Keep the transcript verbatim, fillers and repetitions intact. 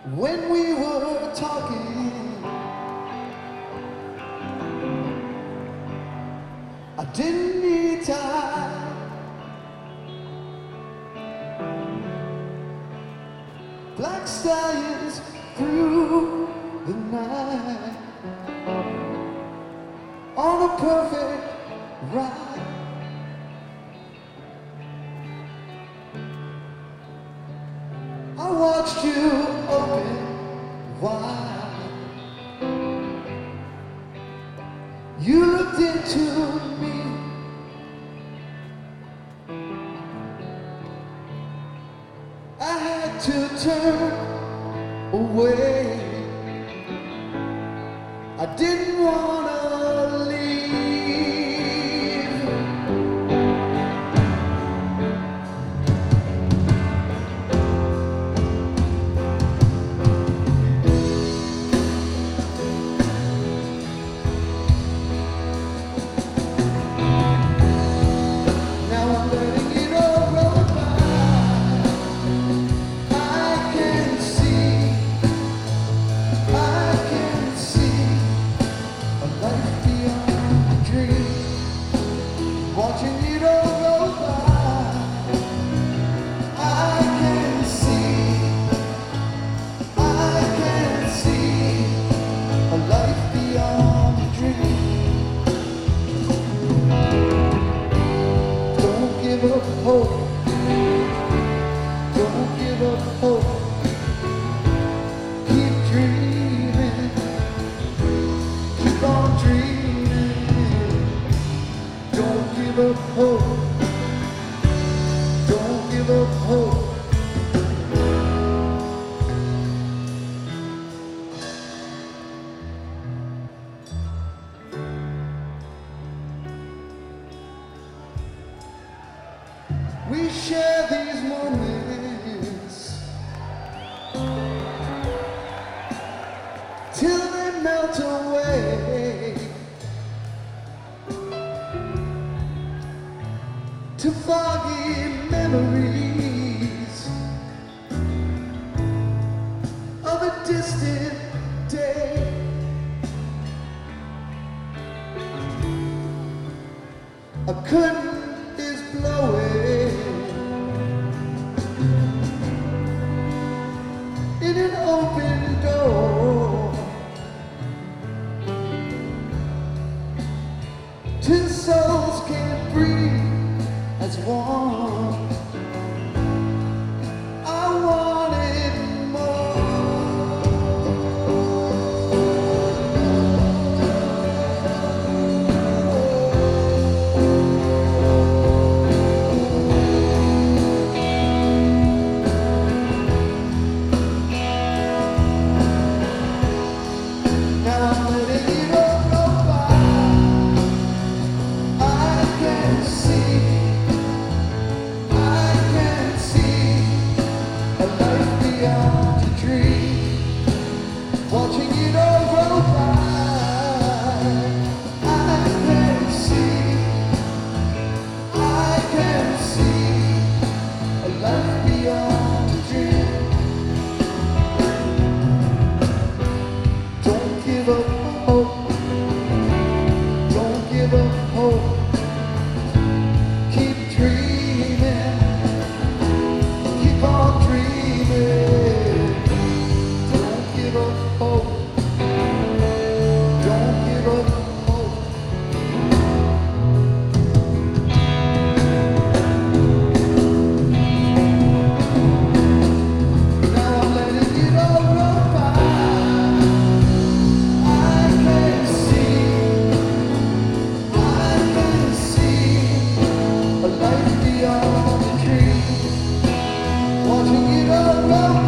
When we were talking, I didn't need time. Black stallions through the night on a perfect ride. I watched you open wide. You looked into me. I had to turn away. I didn't wanna leave. Watching it all go by, I can see, I can see a life beyond the dream. Don't give up hope, don't give up hope. Keep dreaming, keep on dreaming. Don't give up hope. Don't give up hope. We share these moments till they melt away to foggy memories of a distant day. A curtain is blowing in an open door. Two souls can't breathe as one. I wanted more. Now I'm letting it all go by. I can see, I can see a life beyond a dream. Watching it all go by, I can see, I can see a life beyond a dream. Don't give up hope, don't give up hope. Keep dreaming, keep on dreaming. Don't give up hope, don't give up hope. Now I'm letting it all go by. I can see, I can see a life beyond the dream. Watching it all go